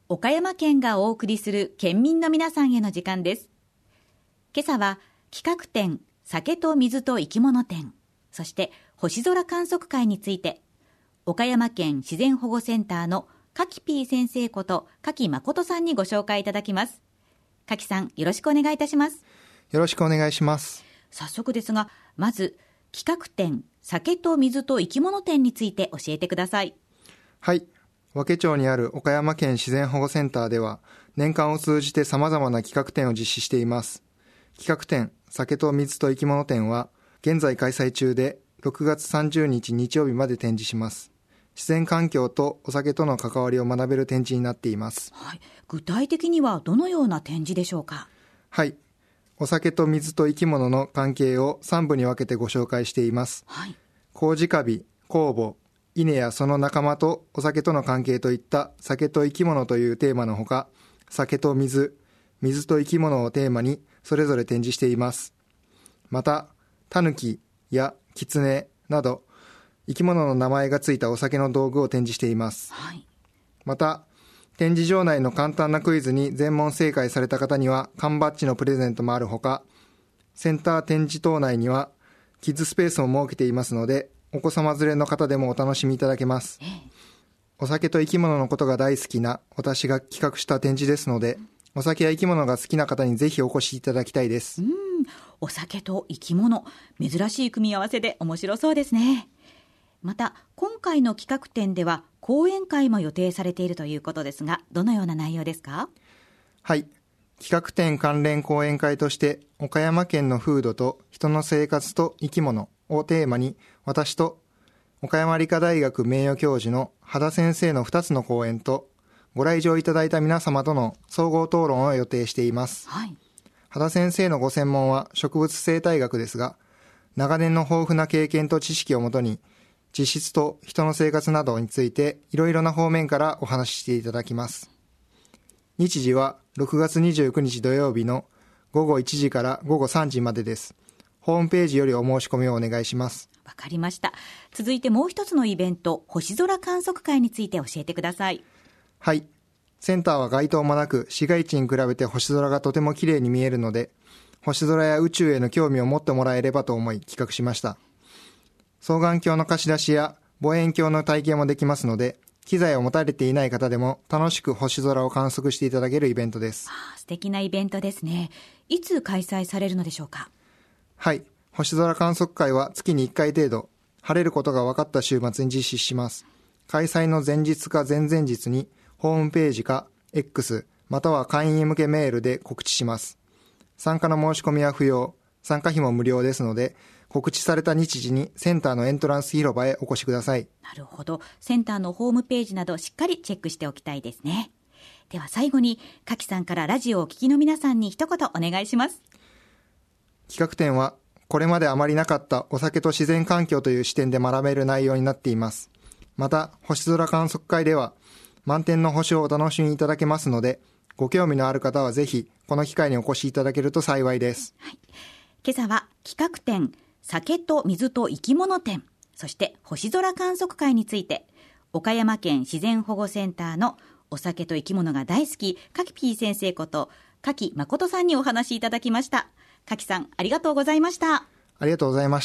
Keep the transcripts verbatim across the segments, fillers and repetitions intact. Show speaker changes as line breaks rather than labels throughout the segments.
岡山県がお送りする県民の皆さんへの時間です。今朝は企画展酒と水と生き物展、そして星空観測会について、岡山県自然保護センターの柿ピー先生こと柿誠さんにご紹介いただきます。柿さん、よろしくお願いいたします。
よろしくお願いします。
早速ですが、まず企画展酒と水と生き物展について教えてください。
はい、和気町にある岡山県自然保護センターでは年間を通じて様々な企画展を実施しています。企画展酒と水と生き物展は現在開催中で、ろくがつさんじゅうにち日曜日まで展示します。自然環境とお酒との関わりを学べる展示になっています。
はい、具体的にはどのような展示でしょうか。
はい、お酒と水と生き物の関係をさん部に分けてご紹介しています。
はい、
麹カビ、酵母、稲やその仲間とお酒との関係といった酒と生き物というテーマのほか、酒と水、水と生き物をテーマにそれぞれ展示しています。また、タヌキやキツネなど生き物の名前がついたお酒の道具を展示しています。
はい、
また、展示場内の簡単なクイズに全問正解された方には缶バッジのプレゼントもあるほか、センター展示棟内にはキッズスペースを設けていますので、お子様連れの方でもお楽しみいただけます。
ええ、
お酒と生き物のことが大好きな私が企画した展示ですので、お酒や生き物が好きな方にぜひお越しいただきたいです。
うん、お酒と生き物、珍しい組み合わせで面白そうですね。また今回の企画展では講演会も予定されているということですが、どのような内容ですか。
はい、企画展関連講演会として岡山県の風土と人の生活と生き物をテーマに、私と岡山理科大学名誉教授の羽田先生のふたつの講演と、ご来場いただいた皆様との総合討論を予定しています。
はい、
羽田先生のご専門は植物生態学ですが、長年の豊富な経験と知識をもとに地質と人の生活などについていろいろな方面からお話ししていただきます。日時はろくがつにじゅうくにち土曜日のごごいちじからごごさんじまでです。ホームページよりお申し込みをお願いします。
わかりました。続いてもう一つのイベント、星空観測会について教えてください。
はい、センターは街灯もなく市街地に比べて星空がとても綺麗に見えるので、星空や宇宙への興味を持ってもらえればと思い企画しました。双眼鏡の貸し出しや望遠鏡の体験もできますので、機材を持たれていない方でも楽しく星空を観測していただけるイベントです。
ああ、素敵なイベントですね。いつ開催されるのでしょうか。
はい、星空観測会は月にいっかい程度、晴れることが分かった週末に実施します。開催の前日か前々日にホームページか X または会員へ向けメールで告知します。参加の申し込みは不要、参加費も無料ですので、告知された日時にセンターのエントランス広場へお越しください。
なるほど。センターのホームページなどしっかりチェックしておきたいですね。では最後に柿さんからラジオをお聞きの皆さんに一言お願いします。
企画展はこれまであまりなかったお酒と自然環境という視点で学べる内容になっています。また星空観測会では満天の星をお楽しみいただけますので、ご興味のある方はぜひこの機会にお越しいただけると幸いです。
はい、今朝は企画展酒と水と生き物展、そして星空観測会について、岡山県自然保護センターのお酒と生き物が大好き柿ピー先生こと柿誠さんにお話しいただきました。柿さん、ありがとうございました。
ありがとうございました。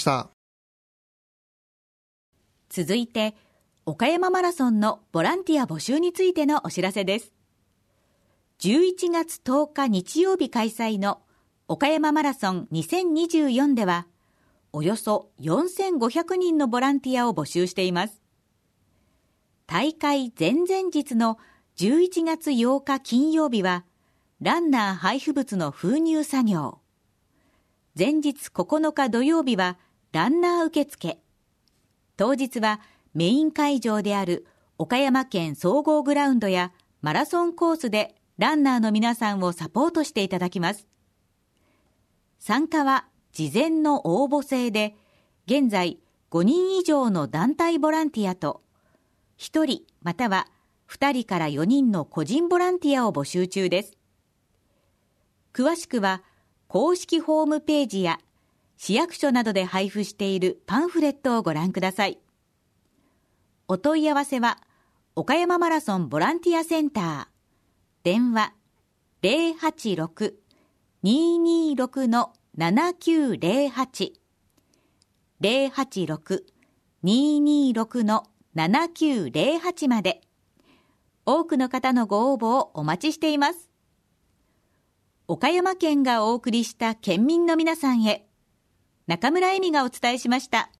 続いて岡山マラソンのボランティア募集についてのお知らせです。じゅういちがつとおか日曜日開催の岡山マラソンにせんにじゅうよんでは、およそよんせんごひゃくにんのボランティアを募集しています。大会前々日のじゅういちがつようか金曜日はランナー配布物の封入作業、前日ここのか土曜日はランナー受付、当日はメイン会場である岡山県総合グラウンドやマラソンコースでランナーの皆さんをサポートしていただきます。参加は事前の応募制で、現在ごにん以上の団体ボランティアとひとりまたはふたりからよにんの個人ボランティアを募集中です。詳しくは公式ホームページや市役所などで配布しているパンフレットをご覧ください。お問い合わせは岡山マラソンボランティアセンター電話 ゼロはちろく にーにーろく ななきゅうゼロはち ゼロはちろく にーにーろく ななきゅうゼロはちまで。多くの方のご応募をお待ちしています。岡山県がお送りした県民の皆さんへ、中村恵美がお伝えしました。